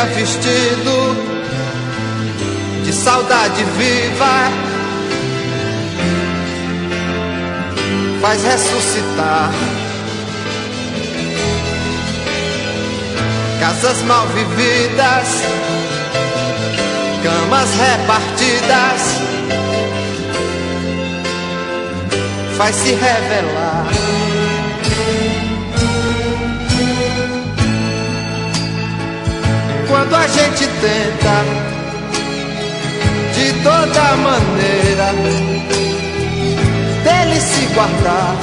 dia vestido de saudade viva, faz ressuscitar casas mal vividas, camas repartidas, faz se revelar quando a gente tenta de toda maneira dele se guardar.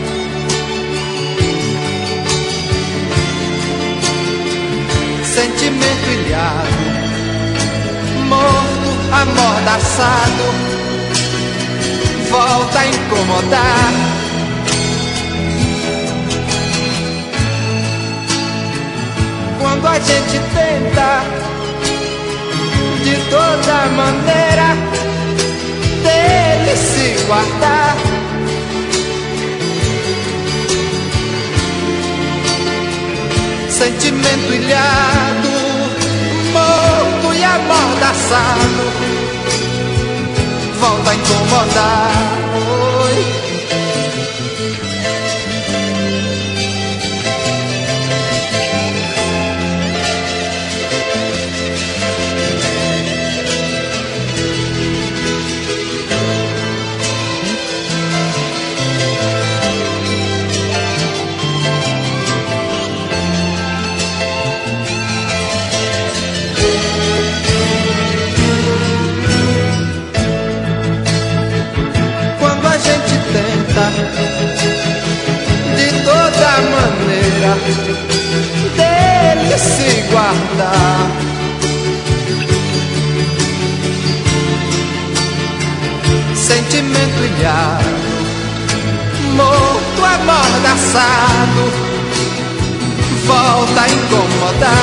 Sentimento ilhado, morto, amordaçado, volta a incomodar. Quando a gente tenta de toda maneira dele se guardar. Sentimento ilhado, morto e amordaçado, volta a incomodar. Oi. De toda maneira dele se guardar. Sentimento ilhado, morto, amordaçado, volta a incomodar.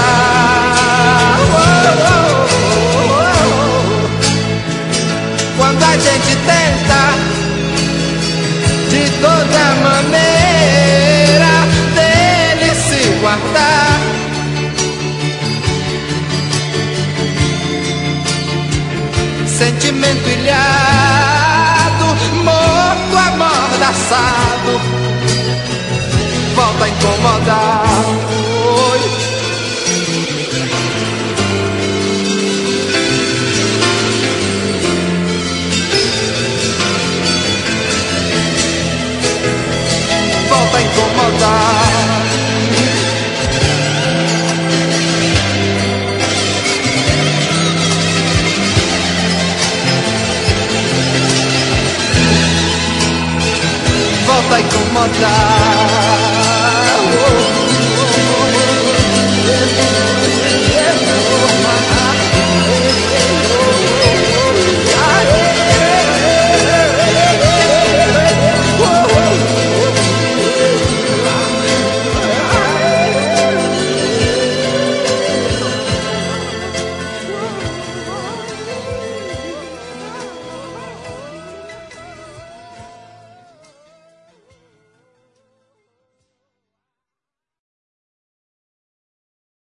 Quando a gente tenta de toda maneira dele se guardar. Sentimento ilhado, morto, amordaçado, volta a incomodar.